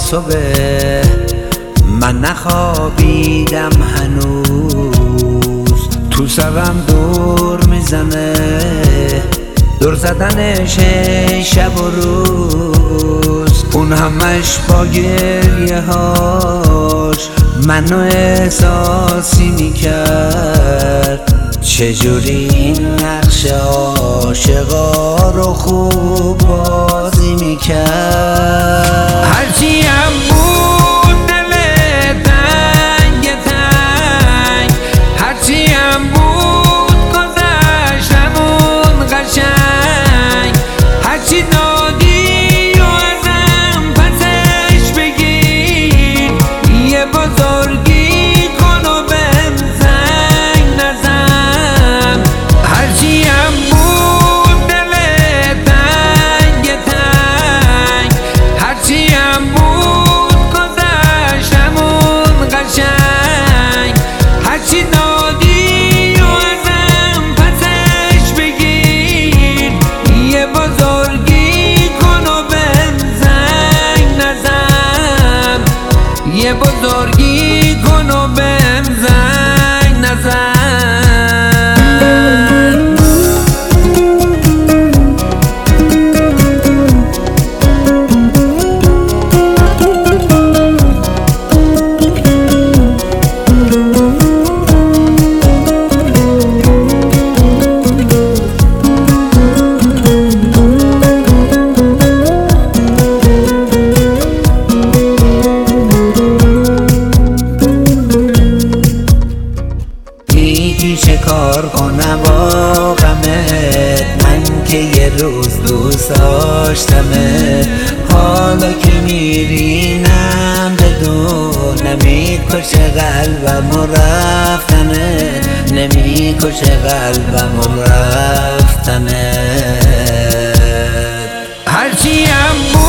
صبح من نخوابیدم هنوز، تو سرم دور میزنه دور زدنش شب و روز، اون همش با گریه هاش منو احساسی میکرد. چجوری این نقش عاشقا رو خوب بازی میکرد. هرچی هم بود دل تنگ تنگ، هرچی هم بود گذشتمون قشنگ، هرچی دادی و ازم پسش بگیر، یه بزرگی کن و بهم زنگ نزن. هرچی هم بود دل تنگ تنگ، هرچی هم بود گذشتمون قشنگ، هرچی دادی و ازم پسش بگیر، یه بزرگی کن و بهم زنگ نزن، یه بزرگی کن و بهم زنگ نزن. چه کار کنم با غمت، من که یه روز دوست داشتمت، حالا که میرینم بدون نمیکشه قلبم و رفتنت، نمیکشه قلبم و رفتنت. هرچی هم